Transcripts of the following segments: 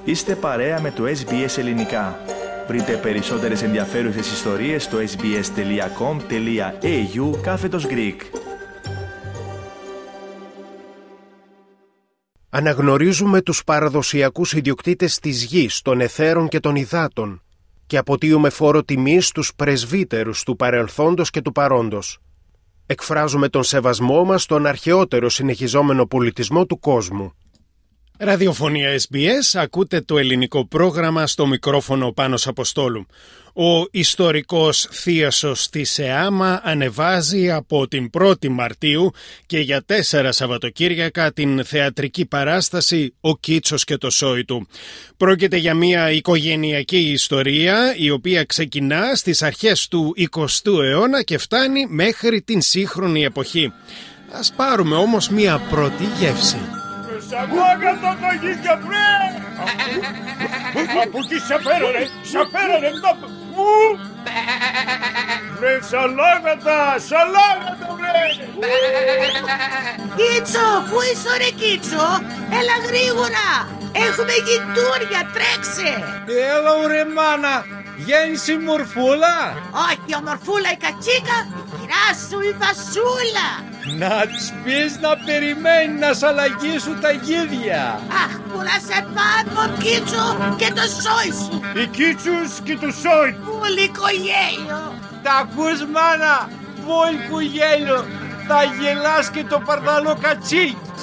Είστε παρέα με το SBS Ελληνικά. Βρείτε περισσότερες ενδιαφέρουσες ιστορίες στο sbs.com.au/Greek. Αναγνωρίζουμε τους παραδοσιακούς ιδιοκτήτες της γης, των αιθέρων και των υδάτων και αποτείουμε φόρο τιμής στους πρεσβύτερους του παρελθόντος και του παρόντος. Εκφράζουμε τον σεβασμό μας στον αρχαιότερο συνεχιζόμενο πολιτισμό του κόσμου. Ραδιοφωνία SBS, ακούτε το ελληνικό πρόγραμμα, στο μικρόφωνο Πάνος Αποστόλου. Ο ιστορικός θίασος της ΕΑΜΑ ανεβάζει από την 1η Μαρτίου και για 4 Σαββατοκύριακα την θεατρική παράσταση «Ο Κίτσος και το σόι του». Πρόκειται για μια οικογενειακή ιστορία η οποία ξεκινά στις αρχές του 20ου αιώνα και φτάνει μέχρι την σύγχρονη εποχή. Ας πάρουμε όμως μια πρώτη γεύση. Σαγόγατο το γίδια βρε! Από εκεί σαπέρανε βρε σαλάγατα βρε! Κίτσο, πού είσαι ρε Κίτσο? Έλα γρήγορα, έχουμε γειτούρια, τρέξε! Έλα ρε μάνα, γέννησε η Μορφούλα? Όχι, ο Μορφούλα η κατσίκα, η κυρά σου η Βασούλα. Να της πεις να περιμένει να σ' αλλαγήσουν τα γίδια. Αχ, που να σε πάνω Κίτσο και το σόι σου. Οι Κίτσους και το σόι. Πουλικό γέλιο. Τα ακούς μάνα, πουλικό γέλιο. Θα γελάς και το παρδαλό κατσίκης.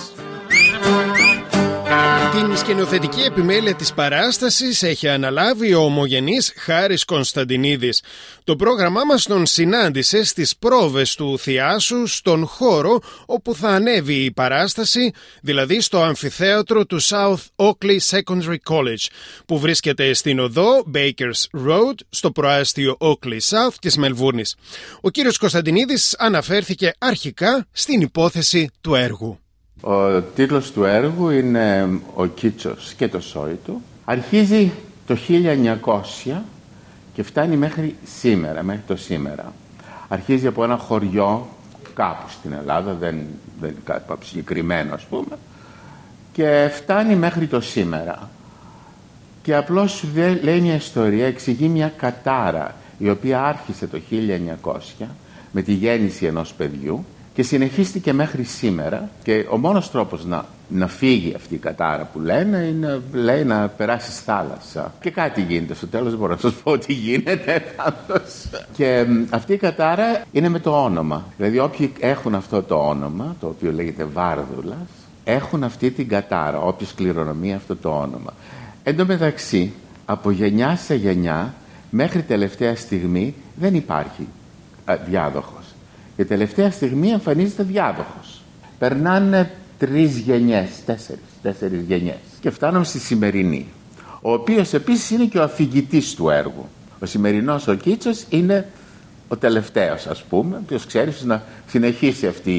Την σκηνοθετική επιμέλεια της παράστασης έχει αναλάβει ο ομογενής Χάρης Κωνσταντινίδης. Το πρόγραμμά μας τον συνάντησε στις πρόβες του Θιάσου στον χώρο όπου θα ανέβει η παράσταση, δηλαδή στο αμφιθέατρο του South Oakley Secondary College, που βρίσκεται στην οδό Bakers Road, στο προάστιο Oakley South της Μελβούρνης. Ο κύριος Κωνσταντινίδης αναφέρθηκε αρχικά στην υπόθεση του έργου. Ο τίτλος του έργου είναι «Ο Κίτσος και το σόι του». Αρχίζει το 1900 και φτάνει μέχρι σήμερα, μέχρι το σήμερα. Αρχίζει από ένα χωριό κάπου στην Ελλάδα, δεν είναι κάτι συγκεκριμένο ας πούμε, και φτάνει μέχρι το σήμερα. Και απλώς σου λέει μια ιστορία, εξηγεί μια κατάρα η οποία άρχισε το 1900 με τη γέννηση ενός παιδιού και συνεχίστηκε μέχρι σήμερα, και ο μόνος τρόπος να φύγει αυτή η κατάρα που λένε είναι, λέει, να περάσει στη θάλασσα. Και κάτι γίνεται στο τέλος, μπορώ να σας πω ότι γίνεται. Και αυτή η κατάρα είναι με το όνομα. Δηλαδή όποιοι έχουν αυτό το όνομα, το οποίο λέγεται Βάρδουλας, έχουν αυτή την κατάρα, όποιος κληρονομεί αυτό το όνομα. Εν τω μεταξύ, από γενιά σε γενιά, μέχρι τελευταία στιγμή δεν υπάρχει διάδοχος. Και τελευταία στιγμή εμφανίζεται διάδοχος. Περνάνε 3 γενιές, 4 γενιές. Και φτάνουμε στη σημερινή, ο οποίος επίσης είναι και ο αφηγητής του έργου. Ο σημερινός ο Κίτσος είναι ο τελευταίος, ας πούμε, ο οποίος ξέρει να συνεχίσει αυτή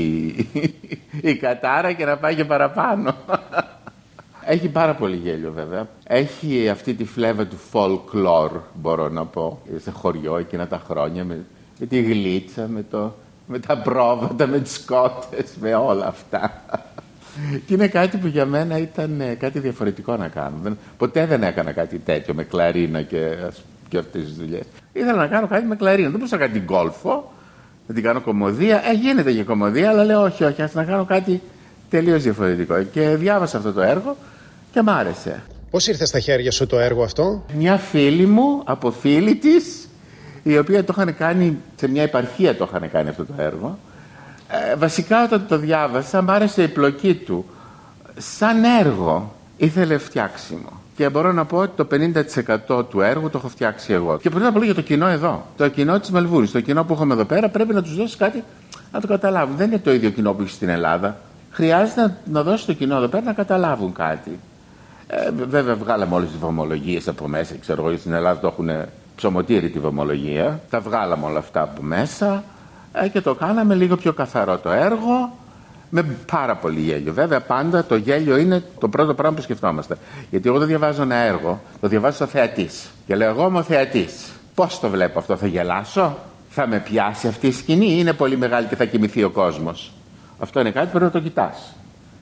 η κατάρα και να πάει και παραπάνω. Έχει πάρα πολύ γέλιο βέβαια. Έχει αυτή τη φλέβα του folklore, μπορώ να πω, σε χωριό εκείνα τα χρόνια, με τη γλίτσα, με τα πρόβατα, με τις κότες, με όλα αυτά. Και είναι κάτι που για μένα ήταν κάτι διαφορετικό να κάνω. Ποτέ δεν έκανα κάτι τέτοιο με κλαρίνα και αυτές τις δουλειές. Ήθελα να κάνω κάτι με κλαρίνα. Δεν μπορούσα να κάνω την γκόλφο, να την κάνω κομμωδία. Γίνεται και κομμωδία, αλλά λέω όχι, ας να κάνω κάτι τελείως διαφορετικό. Και διάβασα αυτό το έργο και μ' άρεσε. Πώς ήρθε στα χέρια σου το έργο αυτό? Μια φίλη μου, από φίλη της, η οποία το είχαν κάνει, σε μια επαρχία το είχαν κάνει αυτό το έργο. Βασικά όταν το διάβασα, μ' άρεσε η πλοκή του. Σαν έργο ήθελε φτιάξιμο. Και μπορώ να πω ότι το 50% του έργου το έχω φτιάξει εγώ. Και πρώτα απ' όλα για το κοινό εδώ. Το κοινό της Μελβούρνης, το κοινό που έχουμε εδώ πέρα, πρέπει να τους δώσεις κάτι να το καταλάβουν. Δεν είναι το ίδιο κοινό που έχει στην Ελλάδα. Χρειάζεται να δώσει το κοινό εδώ πέρα να καταλάβουν κάτι. Βέβαια, βγάλαμε όλες τις βομολογίες από μέσα. Ξέρω εγώ, στην Ελλάδα το έχουν ψωμοτήρι τη βομολογία. Τα βγάλαμε όλα αυτά από μέσα και το κάναμε λίγο πιο καθαρό το έργο. Με πάρα πολύ γέλιο. Βέβαια, πάντα το γέλιο είναι το πρώτο πράγμα που σκεφτόμαστε. Γιατί εγώ δεν διαβάζω ένα έργο, το διαβάζω ο θεατής. Και λέω, εγώ είμαι ο θεατής. Πώς το βλέπω αυτό, θα γελάσω, θα με πιάσει αυτή η σκηνή, ή είναι πολύ μεγάλη και θα κοιμηθεί ο κόσμος? Αυτό είναι κάτι που πρέπει να το κοιτάς.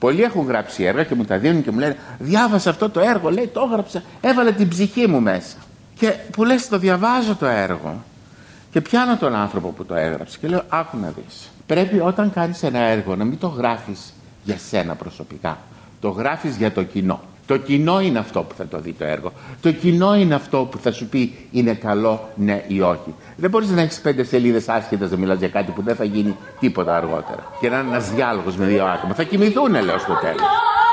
Πολλοί έχουν γράψει έργα και μου τα δίνουν και μου λένε διάβασα αυτό το έργο, λέει, το έγραψα, έβαλε την ψυχή μου μέσα. Και που λες, το διαβάζω το έργο και πιάνω τον άνθρωπο που το έγραψε και λέω, άκου να δεις. Πρέπει όταν κάνεις ένα έργο να μην το γράφεις για σένα προσωπικά. Το γράφεις για το κοινό. Το κοινό είναι αυτό που θα το δει το έργο. Το κοινό είναι αυτό που θα σου πει είναι καλό, ναι ή όχι. Δεν μπορείς να έχεις 5 σελίδες άσχετες να μιλάς για κάτι που δεν θα γίνει τίποτα αργότερα. Και να είναι ένας διάλογος με 2 άτομα. Θα κοιμηθούνε, λέω, στο τέλος.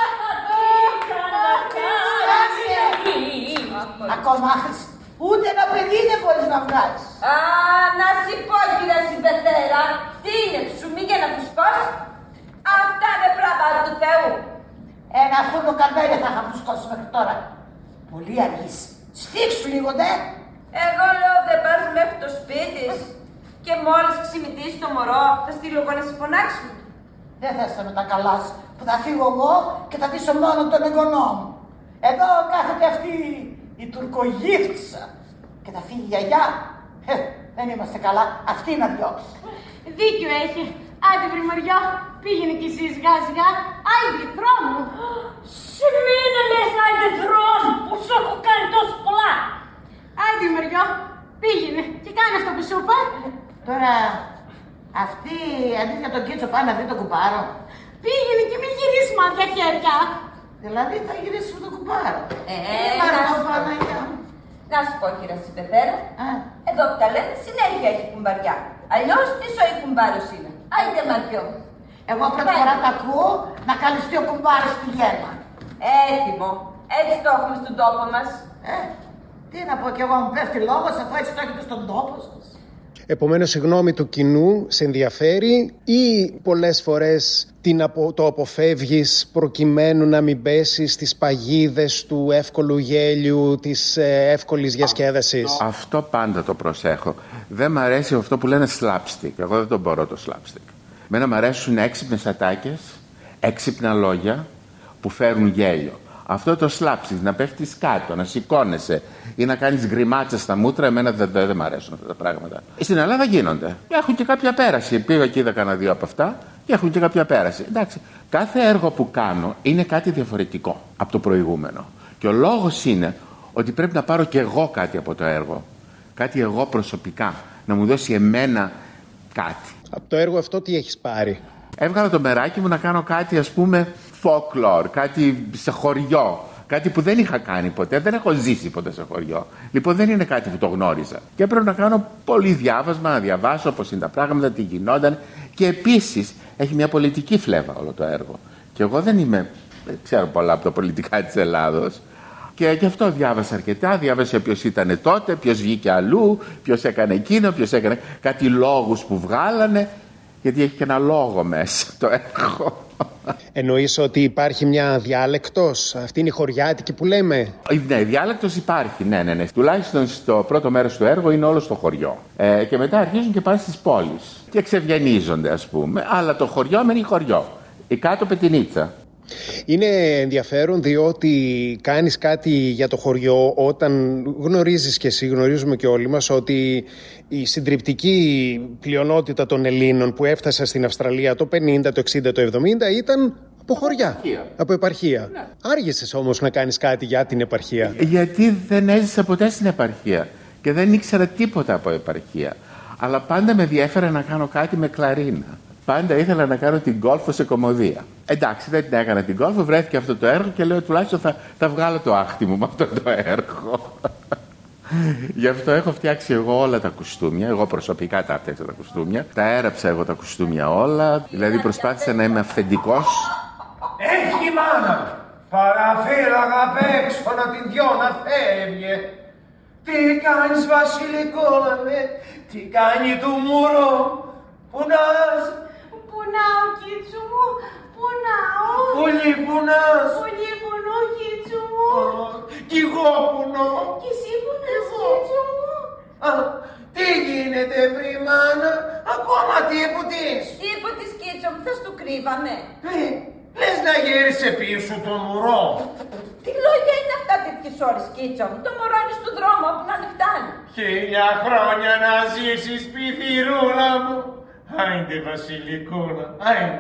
Ακόμα ούτε ένα παιδί δεν μπορείς να βγάλεις. Α, να σου πω, κύριε Συμπεθέρα, τι είναι ψουμί για να φουσκώσει? Αυτά είναι πράγματα του Θεού. Ένα φούρνο καρβέλια θα είχα φουσκώσει μέχρι τώρα. Πολύ αργείς. Σφίξου λίγο, ναι. Εγώ λέω δεν πας μέχρι το σπίτι και μόλις ξυμητήσει το μωρό θα στείλω εγώ να σε φωνάξουν. Δεν θα είσαι με τα καλά σου που θα φύγω εγώ και θα αφήσω μόνο τον εγγονό μου. Εδώ κάθεται αυτή η τουρκογύφτισσα και θα φύγει η γιαγιά. Δεν είμαστε καλά, αυτή να διώξει. Δίκιο έχει. Άντε βρυμωριό, πήγαινε κι εσύ σιγά σιγά. Άιντε δρόμο. Σε μήνα λες άιντε δρόμο που σου έχω κάνει τόσο πολλά. Άιντε μεριό, πήγαινε και κάνε αυτό που σου είπα. Τώρα αυτή αντί για τον Κίτσο πάει να δει τον κουμπάρο. Πήγαινε και μην γυρίσει μάτια χέρια. Δηλαδή θα γυρίσει με τον κουμπάρο. Να σου πω, κύριε Συμπεθέρα, εδώ που τα λένε συνέχεια έχει κουμπαριά. Αλλιώς τι σοή κουμπάρος είναι. Άιντε μαριό. Εγώ πρώτη φορά τα ακούω να καλυστεί ο κουμπάρος στη γέρμα. Έτοιμο. Έτσι το έχουμε στον τόπο μας. Τι να πω κι εγώ, μου πέφτει λόγος αφού έτσι το έχετε στον τόπο σας. Επομένως η γνώμη του κοινού σε ενδιαφέρει ή πολλές φορές το αποφεύγεις προκειμένου να μην πέσει στις παγίδες του εύκολου γέλιου, της εύκολης διασκέδασης? Αυτό πάντα το προσέχω. Δεν μ' αρέσει αυτό που λένε slapstick. Εγώ δεν τον μπορώ το slapstick. Μένα μ' αρέσουν έξυπνες ατάκες, έξυπνα λόγια που φέρουν γέλιο. Αυτό το slapstick, να πέφτεις κάτω, να σηκώνεσαι ή να κάνεις γκριμάτσες στα μούτρα, εμένα δεν μ' αρέσουν αυτά τα πράγματα. Στην Ελλάδα γίνονται. Έχουν και κάποια πέραση. Πήγα και είδα κανένα 2 από αυτά και έχουν και κάποια πέραση. Εντάξει, κάθε έργο που κάνω είναι κάτι διαφορετικό από το προηγούμενο. Και ο λόγος είναι ότι πρέπει να πάρω και εγώ κάτι από το έργο. Κάτι εγώ προσωπικά. Να μου δώσει εμένα κάτι. Από το έργο αυτό τι έχεις πάρει? Έβγαλα το μεράκι μου να κάνω κάτι, ας πούμε, folklore, κάτι σε χωριό. Κάτι που δεν είχα κάνει ποτέ, δεν έχω ζήσει ποτέ σε χωριό. Λοιπόν, δεν είναι κάτι που το γνώριζα. Και έπρεπε να κάνω πολύ διάβασμα, να διαβάσω πώς είναι τα πράγματα, τι γινόταν. Και επίσης έχει μια πολιτική φλέβα όλο το έργο. Και εγώ δεν ξέρω πολλά από τα πολιτικά της Ελλάδος. Και γι' αυτό διάβασα αρκετά. Διάβασα ποιος ήταν τότε, ποιος βγήκε αλλού, ποιος έκανε εκείνο, ποιος έκανε κάτι λόγους που βγάλανε. Γιατί έχει και ένα λόγο μέσα το έργο. Εννοείς ότι υπάρχει μια διάλεκτος? Αυτή είναι η χωριάτικη που λέμε? Ναι, διάλεκτος υπάρχει, ναι. Τουλάχιστον στο πρώτο μέρος του έργου είναι όλο στο χωριό. Και μετά αρχίζουν και πάνε στις πόλεις. Και ξευγενίζονται, ας πούμε. Αλλά το χωριό μένει χωριό. Η κάτω πετινίτσα. Είναι ενδιαφέρον διότι κάνεις κάτι για το χωριό όταν γνωρίζεις και εσύ, γνωρίζουμε και όλοι μας, ότι η συντριπτική πλειονότητα των Ελλήνων που έφτασαν στην Αυστραλία το 50, το 60, το 70 ήταν από χωριά, από επαρχία. Ναι. Άργησες όμως να κάνεις κάτι για την επαρχία. Γιατί δεν έζησα ποτέ στην επαρχία και δεν ήξερα τίποτα από επαρχία. Αλλά πάντα με διέφερε να κάνω κάτι με κλαρίνα. Πάντα ήθελα να κάνω την γκόλφο σε κομμωδία. Εντάξει, δεν την έκανα την γκόλφο, βρέθηκε αυτό το έργο και λέω τουλάχιστον θα βγάλω το άχτι μου με αυτό το έργο. Γι' αυτό έχω φτιάξει εγώ όλα τα κουστούμια. Εγώ προσωπικά τα φτιάξα τα κουστούμια. Τα έραψα εγώ τα κουστούμια όλα. Δηλαδή προσπάθησα να είμαι αυθεντικός. Έχει μάνα! Παραφύλαγα απ' έξω να την δυο να φεύγε. Τι κάνεις Βασιλικό με, τι κάνει του μουρό. Πουνάς! Πουνάω, Κίτσου μου, πουνάω. Πολύ πουνάς! Πολύ πουνώ, Κίτσου μου. Κι εγώ πουνώ! Κι εσύ πουνάς, Κίτσου μου. Τι γίνεται βρη μάνα, ακόμα τίποτης! Τίποτης, Κίτσο μου, θα στο κρύβαμε. Λες να γύρισε πίσω το μωρό. Τι λόγια είναι αυτά τέτοιες ώρες, Κίτσο μου? Το μωρό είναι στον δρόμο που να μην φτάνει. 1000 χρόνια να ζήσεις, πιθυρούλα μου. Άιντε Βασιλικούλα, άιντε.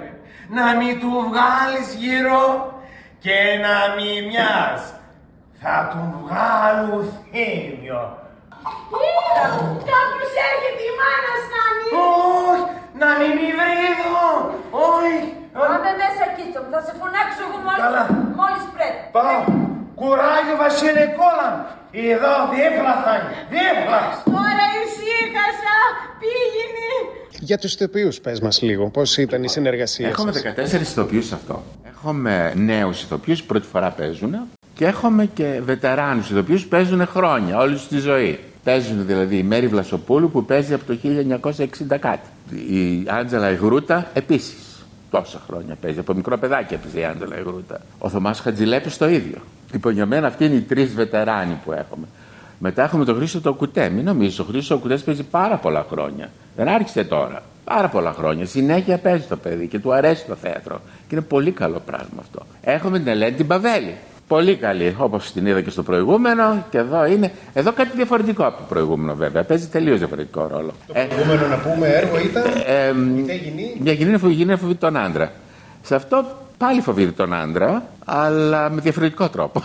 να μην του βγάλεις γύρω και να μην μοιάς. Θα του βγάλουν θύμιο. Κάποιος έρχεται, η μάνα στάνει. Όχι, να μην μη βρει εδώ. Όχι. Πάμε μέσα, Κίτσο μου, θα σε φωνάξω εγώ μόλις πρέπει. Πάω. Κουράγιο, Βασίλη Κόλαν. Εδώ δίπλα θα είναι. Δίπλα. Τώρα ησύχασα. Πήγαινε. Για τους ηθοποιούς πες μας λίγο, πώς ήταν η συνεργασία Έχουμε σας? 14 ηθοποιούς σε αυτό. Έχουμε νέους ηθοποιούς που πρώτη φορά παίζουν και έχουμε και βετεράνους ηθοποιούς που παίζουν χρόνια, όλη τη ζωή. Παίζουν δηλαδή η Μέρη Βλασοπούλου που παίζει από το 1960 κάτι. Η Άντζελα Ιγρούτα επίσης. Τόσα χρόνια παίζει. Από μικρό παιδάκι έπαιζε η Άντζελα Ιγρούτα. Ο Θωμάς Χατζηλέπης το ίδιο. Λοιπόν, για μένα αυτοί είναι οι τρεις βετεράνοι που έχουμε. Μετά έχουμε τον Χρήστο το Κουτέ. Μην νομίζεις, ο Χρήστος ο Κουτές παίζει πάρα πολλά χρόνια. Δεν άρχισε τώρα. Πάρα πολλά χρόνια. Συνέχεια παίζει το παιδί και του αρέσει το θέατρο. Και είναι πολύ καλό πράγμα αυτό. Έχουμε την Ελένη την Παβέλη. Πολύ καλή, όπως την είδα και στο προηγούμενο. Και εδώ είναι. Εδώ κάτι διαφορετικό από το προηγούμενο βέβαια. Παίζει τελείως διαφορετικό ρόλο. Το προηγούμενο να πούμε έργο ήταν. Μια γυναίκα φοβείται τον άντρα. Σε αυτό πάλι φοβείται τον άντρα, αλλά με διαφορετικό τρόπο.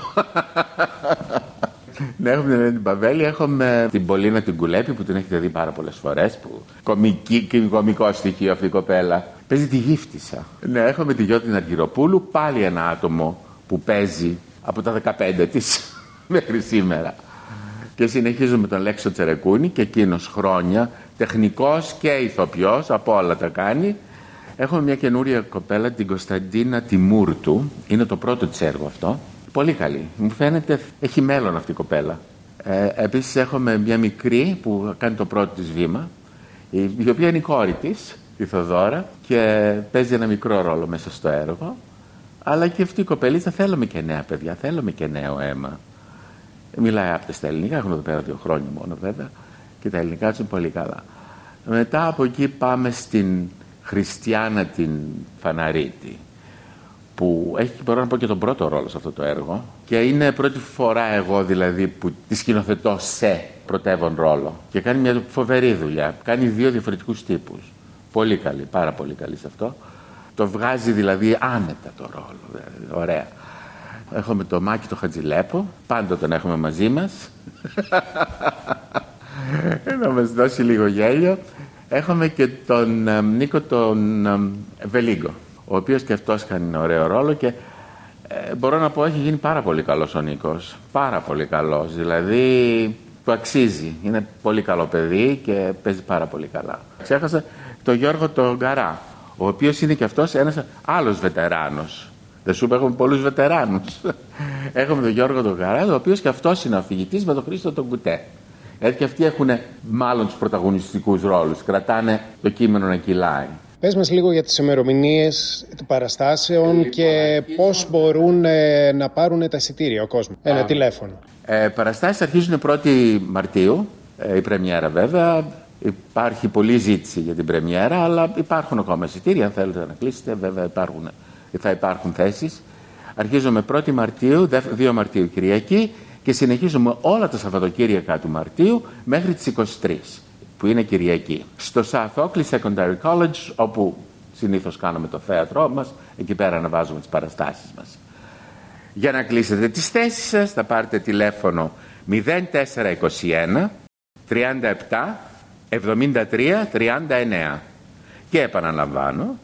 Ναι, έχουμε την Ελένη την Παβέλη, έχουμε την Πολίνα την Κουλέπη που την έχετε δει πάρα πολλές φορές. Κομικό στοιχείο αυτή η κοπέλα. Παίζει τη Γύφτισσα. Ναι, έχουμε τη Γιώτη την Αργυροπούλου, πάλι ένα άτομο που παίζει από τα 15 της μέχρι σήμερα. Και συνεχίζουμε με τον Λέξο Τσερεκούνη και εκείνος χρόνια, τεχνικός και ηθοποιός, από όλα τα κάνει. Έχουμε μια καινούρια κοπέλα, την Κωνσταντίνα Τιμούρτου, είναι το πρώτο της έργο αυτό. Πολύ καλή. Μου φαίνεται έχει μέλλον αυτή η κοπέλα. Επίσης έχουμε μια μικρή που κάνει το πρώτο της βήμα, η οποία είναι η κόρη της, η Θοδώρα, και παίζει ένα μικρό ρόλο μέσα στο έργο. Αλλά και αυτή η κοπελίτσα θέλουμε και νέα παιδιά, θέλουμε και νέο αίμα. Μιλάει άπτε στα ελληνικά, έχουν εδώ πέρα 2 χρόνια μόνο βέβαια, και τα ελληνικά τους είναι πολύ καλά. Μετά από εκεί πάμε στην Χριστιάνα την Φαναρίτη, που έχει, μπορώ να πω, και τον πρώτο ρόλο σε αυτό το έργο και είναι πρώτη φορά εγώ δηλαδή που τη σκηνοθετώ σε πρωτεύον ρόλο και κάνει μια φοβερή δουλειά, κάνει 2 διαφορετικούς τύπους, πολύ καλή, πάρα πολύ καλή σε αυτό, το βγάζει δηλαδή άνετα το ρόλο, δηλαδή, ωραία. Έχουμε τον Μάκη τον Χατζηλέπο, πάντα τον έχουμε μαζί μας να μας δώσει λίγο γέλιο. Έχουμε και τον Νίκο τον Βελίγκο, ο οποίος και αυτός κάνει ωραίο ρόλο και μπορώ να πω έχει γίνει πάρα πολύ καλός ο Νίκος. Πάρα πολύ καλός, δηλαδή του αξίζει. Είναι πολύ καλό παιδί και παίζει πάρα πολύ καλά. Ξέχασα τον Γιώργο τον Γκαρά, ο οποίος είναι και αυτός ένας άλλος βετεράνος. Δεν σου είπα, έχουμε πολλούς βετεράνους. Έχουμε τον Γιώργο τον Γκαρά, ο οποίος και αυτός είναι αφηγητής με τον Χρήστο τον Κουτέ. Δηλαδή και αυτοί έχουν μάλλον τους πρωταγωνιστικούς ρόλους. Κρατάνε το κείμενο να κυλάει. Πες μας λίγο για τις ημερομηνίες των παραστάσεων και πώς μπορούν να πάρουν τα εισιτήρια ο κόσμος. Ένα τηλέφωνο. Παραστάσεις αρχίζουν 1η Μαρτίου, η πρεμιέρα βέβαια. Υπάρχει πολλή ζήτηση για την πρεμιέρα, αλλά υπάρχουν ακόμα εισιτήρια. Αν θέλετε να κλείσετε, βέβαια θα υπάρχουν θέσεις. Αρχίζουμε 1η Μαρτίου, 2 Μαρτίου Κυριακή και συνεχίζουμε όλα τα Σαββατοκύριακα του Μαρτίου μέχρι τις 23, που είναι Κυριακή. Στο South Oakley Secondary College, όπου συνήθως κάνουμε το θέατρό μας, εκεί πέρα αναβάζουμε τις παραστάσεις μας. Για να κλείσετε τις θέσεις σας θα πάρετε τηλέφωνο 0421 37 73 39 και επαναλαμβάνω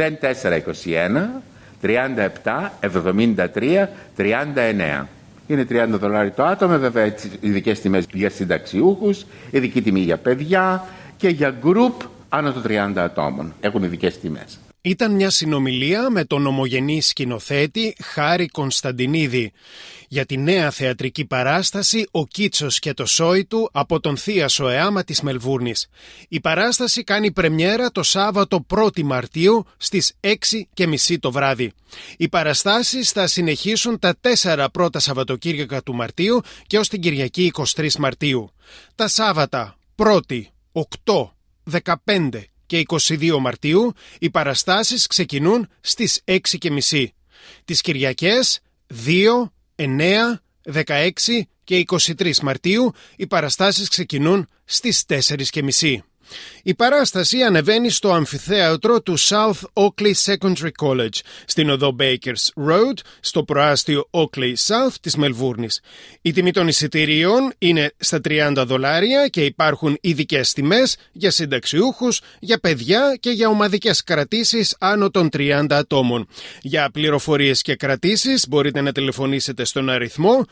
0421 37 73 39. Είναι $30 το άτομο, βέβαια ειδικές τιμές για συνταξιούχους, ειδική τιμή για παιδιά και για γκρουπ άνω των 30 ατόμων. Έχουν ειδικές τιμές. Ήταν μια συνομιλία με τον ομογενή σκηνοθέτη Χάρη Κωνσταντινίδη για τη νέα θεατρική παράσταση «Ο Κίτσος και το Σόι του» από τον Θίασο ΕΑΜΑ της Μελβούρνης. Η παράσταση κάνει πρεμιέρα το Σάββατο 1η Μαρτίου στις 6:30 το βράδυ. Οι παραστάσεις θα συνεχίσουν τα 4 πρώτα Σαββατοκύριακα του Μαρτίου και ως την Κυριακή 23 Μαρτίου. Τα Σάββατα 1η, 8, 15 και 22 Μαρτίου οι παραστάσεις ξεκινούν στις 6:30. Τις Κυριακές 2, 9, 16 και 23 Μαρτίου οι παραστάσεις ξεκινούν στις 4:30. Η παράσταση ανεβαίνει στο αμφιθέατρο του South Oakley Secondary College, στην οδό Bakers Road, στο προάστιο Oakley South της Μελβούρνης. Η τιμή των εισιτηρίων είναι στα $30 και υπάρχουν ειδικές τιμές για συνταξιούχους, για παιδιά και για ομαδικές κρατήσεις άνω των 30 ατόμων. Για πληροφορίες και κρατήσεις μπορείτε να τηλεφωνήσετε στον αριθμό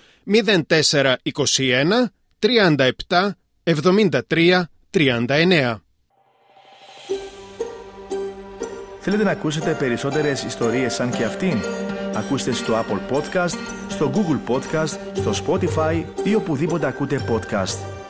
0421 37 73 39. Θέλετε να ακούσετε περισσότερες ιστορίες σαν και αυτήν? Ακούστε στο Apple Podcast, στο Google Podcast, στο Spotify ή οπουδήποτε ακούτε podcast.